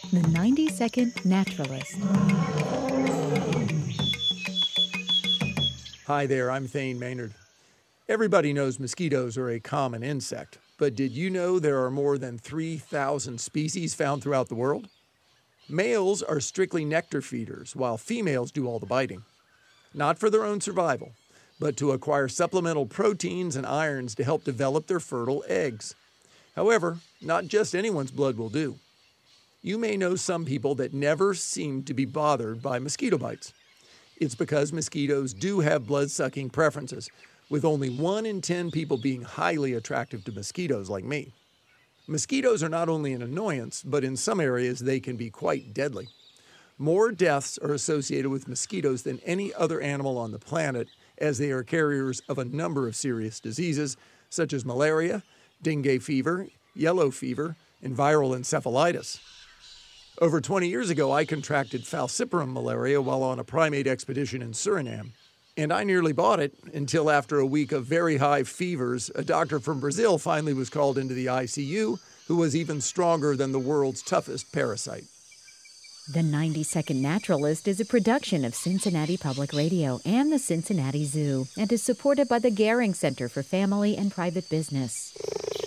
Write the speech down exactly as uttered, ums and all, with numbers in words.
The ninety second Naturalist. Hi there, I'm Thane Maynard. Everybody knows mosquitoes are a common insect, but did you know there are more than three thousand species found throughout the world? Males are strictly nectar feeders, while females do all the biting. Not for their own survival, but to acquire supplemental proteins and irons to help develop their fertile eggs. However, not just anyone's blood will do. You may know some people that never seem to be bothered by mosquito bites. It's because mosquitoes do have blood-sucking preferences, with only one in ten people being highly attractive to mosquitoes like me. Mosquitoes are not only an annoyance, but in some areas they can be quite deadly. More deaths are associated with mosquitoes than any other animal on the planet, as they are carriers of a number of serious diseases, such as malaria, dengue fever, yellow fever, and viral encephalitis. Over twenty years ago, I contracted falciparum malaria while on a primate expedition in Suriname. And I nearly bought it until after a week of very high fevers, a doctor from Brazil finally was called into the I C U, who was even stronger than the world's toughest parasite. The ninety second Naturalist is a production of Cincinnati Public Radio and the Cincinnati Zoo and is supported by the Gehring Center for Family and Private Business.